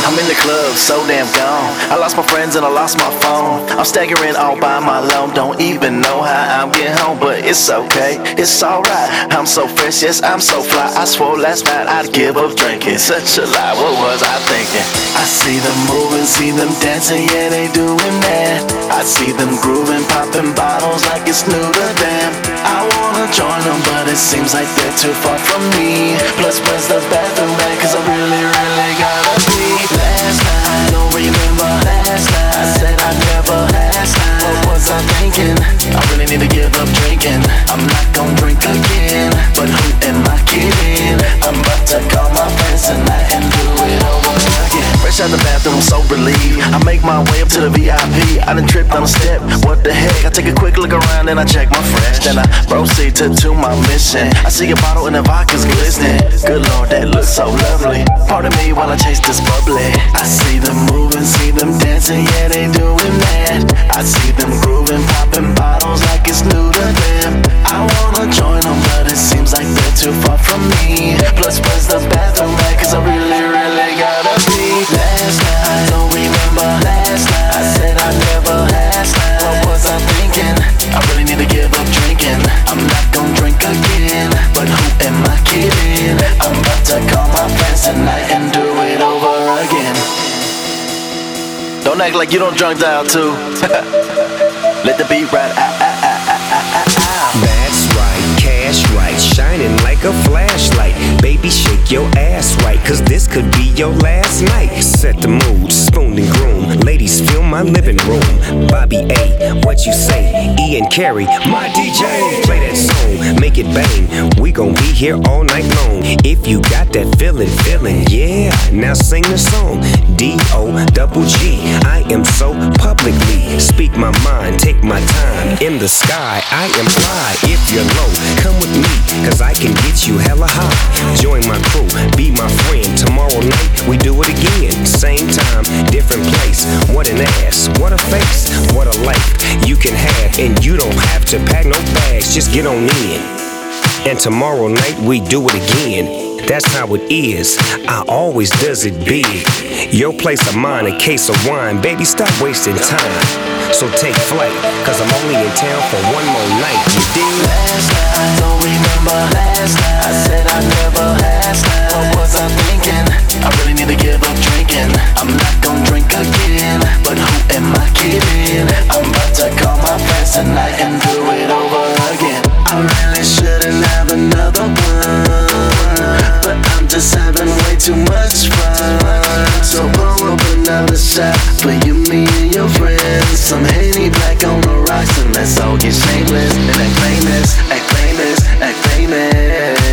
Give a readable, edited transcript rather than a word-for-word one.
I'm in the club, so damn gone. I lost my friends and I lost my phone. I'm staggering all by my loan. Don't even know how I'm getting home, but it's okay, it's alright. I'm so fresh, yes, I'm so fly. I swore last night I'd give up drinking. Such a lie, what was I thinking? I see them moving, see them dancing, yeah, they doing that. I see them grooving, popping bottles like it's new to them. I wanna join them, but it seems like they're too far from me. Plus, where's the bathroom at? Cause I really gotta be. Last night, I don't remember last night. I said I never last night. What was I thinking? I really need to give up drinking. I'm not gon' drink again, but who am I kidding? I'm about to call my friends tonight and do it over again. Fresh out the bathroom, so relieved. I make my way up to the VIP. I done tripped on a step, what the heck? I take a quick look around and I check my fresh. Then I proceed to my mission. I see a bottle and the vodka's glistening. Good Lord, that looks so lovely. Pardon me while I chase this bubbly. I see them moving, see them dancing, yeah, they doing that. I see them grooving, popping bottles like it's new to them. I wanna join them, but it seems like they're too far from me. Plus, where's the bathroom at? Cause I really gotta be. Last night, I don't remember last night. I said I never last night. What was I thinking? I really need to give up drinking. I'm not gon' drink again, but who am I kidding? I'm about to call my friends tonight and do it over again. Don't act like you don't drunk dial too. Let the beat ride. That's right, cash right, shining like a flashlight. Baby, shake your ass right, cause this could be your last night. Set the mood, spoon and groom. Ladies, fill my living room. Bobby A, what you say? Ian Carey, my DJ. Play that song, make it bang. We gon' be here all night long. If you got that feeling, yeah. Now sing the song. D-O-double-G. I am so publicly. Speak my mind, take my time. In the sky, I am fly. If you're low, come with me, cause I can get you hella high. Join my crew, be my friend. Tomorrow night, we do it again. Same time, different place. What an ass, what a face, what a life you can have. And you don't have to pack no bags, just get on in. And tomorrow night, we do it again. That's how it is, I always does it big. Your place of mine, a case of wine. Baby, stop wasting time. So take flight, cause I'm only in town for one more night. You dig? Last night, I don't remember last night. I said I never last night. What was I thinking? I really need to give up drinking. I'm not gon' drink again, but who am I kidding? I'm about to call my friends tonight and do it over again. I really shouldn't have another one, but I'm just having way too much fun. So pour up another shot for you, me, and your friends. Some Henny Black on the rocks, and let's all get shameless and act famous, act famous, act famous.